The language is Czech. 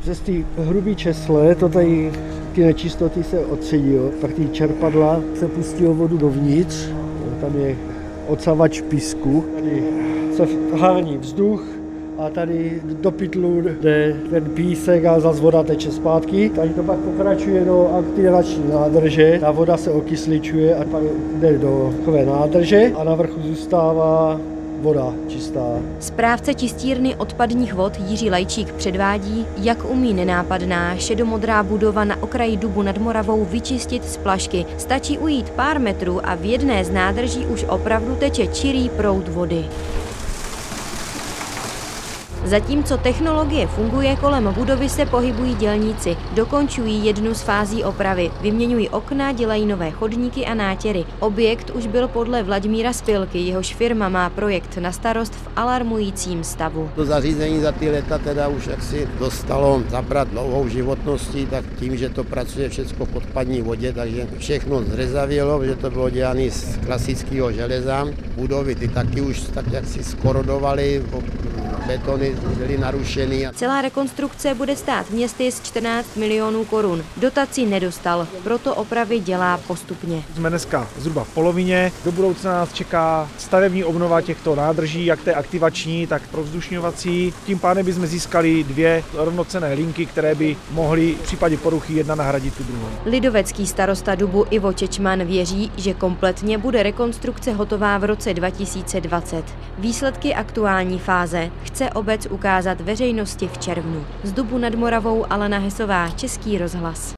Přes ty hrubý česle to tady ty nečistoty se odstředí, pak ty čerpadla se pustí vodu dovnitř, tam je odsavač písku, tady se hání vzduch a tady do pytlu jde ten písek a zase voda teče zpátky. Tady to pak pokračuje do aktivační nádrže, ta voda se okysličuje a pak jde do takové nádrže a na vrchu zůstává voda čistá. Správce čistírny odpadních vod Jiří Lajčík předvádí, jak umí nenápadná šedomodrá budova na okraji Dubu nad Moravou vyčistit splašky. Stačí ujít pár metrů a v jedné z nádrží už opravdu teče čirý proud vody. Zatímco technologie funguje, kolem budovy se pohybují dělníci. Dokončují jednu z fází opravy. Vyměňují okna, dělají nové chodníky a nátěry. Objekt už byl podle Vladimíra Spilky, jehož firma má projekt na starost, v alarmujícím stavu. To zařízení za ty léta teda už jaksi dostalo zabrat dlouhou životností, tak tím, že to pracuje všechno v odpadní vodě, takže všechno zrezavělo, že to bylo dělané z klasického železa. Budovy ty taky už tak jaksi skorodovaly, betony byly narušeny. Celá rekonstrukce bude stát městys 14 milionů korun. Dotaci nedostal, proto opravy dělá postupně. Jsme dneska zhruba v polovině. Do budoucna nás čeká stavební obnova těchto nádrží, jak té aktivační, tak provzdušňovací. Tím pádem bychom získali dvě rovnocenné linky, které by mohly v případě poruchy jedna nahradit tu druhou. Lidovecký starosta Dubu Ivo Čečman věří, že kompletně bude rekonstrukce hotová v roce 2020. Výsledky aktuální fáze chce obec ukázat veřejnosti v červnu. Z Dubu nad Moravou Alena Hesová, Český rozhlas.